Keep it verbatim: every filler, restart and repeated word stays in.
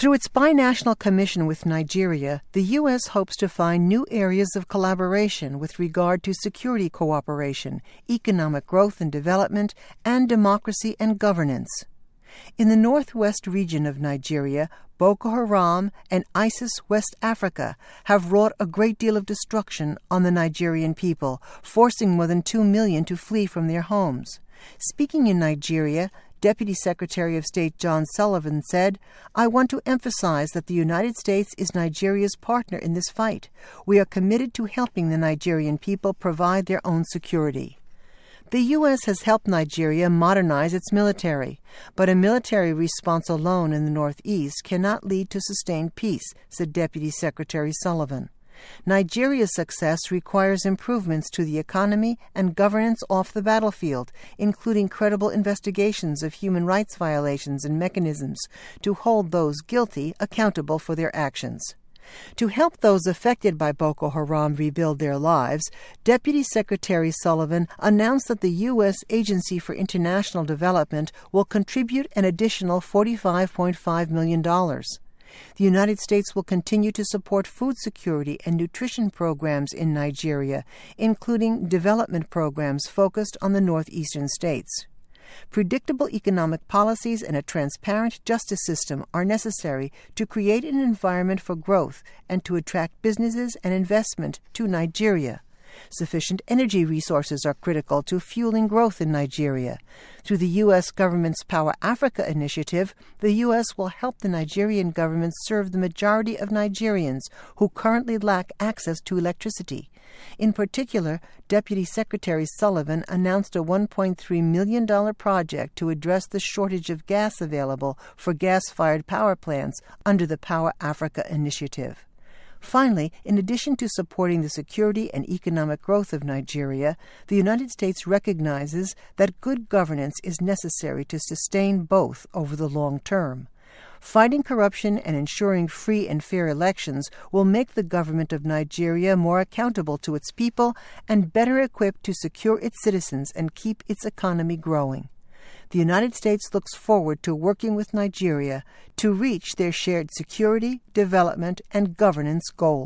Through its binational commission with Nigeria, the U S hopes to find new areas of collaboration with regard to security cooperation, economic growth and development, and democracy and governance. In the northwest region of Nigeria, Boko Haram and ISIS West Africa have wrought a great deal of destruction on the Nigerian people, forcing more than two million to flee from their homes. Speaking in Nigeria, Deputy Secretary of State John Sullivan said, "I want to emphasize that the United States is Nigeria's partner in this fight. We are committed to helping the Nigerian people provide their own security." The U S has helped Nigeria modernize its military, but a military response alone in the Northeast cannot lead to sustained peace, said Deputy Secretary Sullivan. Nigeria's success requires improvements to the economy and governance off the battlefield, including credible investigations of human rights violations and mechanisms to hold those guilty accountable for their actions. To help those affected by Boko Haram rebuild their lives, Deputy Secretary Sullivan announced that the U S Agency for International Development will contribute an additional forty-five point five million dollars. The United States will continue to support food security and nutrition programs in Nigeria, including development programs focused on the northeastern states. Predictable economic policies and a transparent justice system are necessary to create an environment for growth and to attract businesses and investment to Nigeria. Sufficient energy resources are critical to fueling growth in Nigeria. Through the U S government's Power Africa initiative, the U S will help the Nigerian government serve the majority of Nigerians who currently lack access to electricity. In particular, Deputy Secretary Sullivan announced a one point three million dollars project to address the shortage of gas available for gas-fired power plants under the Power Africa initiative. Finally, in addition to supporting the security and economic growth of Nigeria, the United States recognizes that good governance is necessary to sustain both over the long term. Fighting corruption and ensuring free and fair elections will make the government of Nigeria more accountable to its people and better equipped to secure its citizens and keep its economy growing. The United States looks forward to working with Nigeria to reach their shared security, development, and governance goals.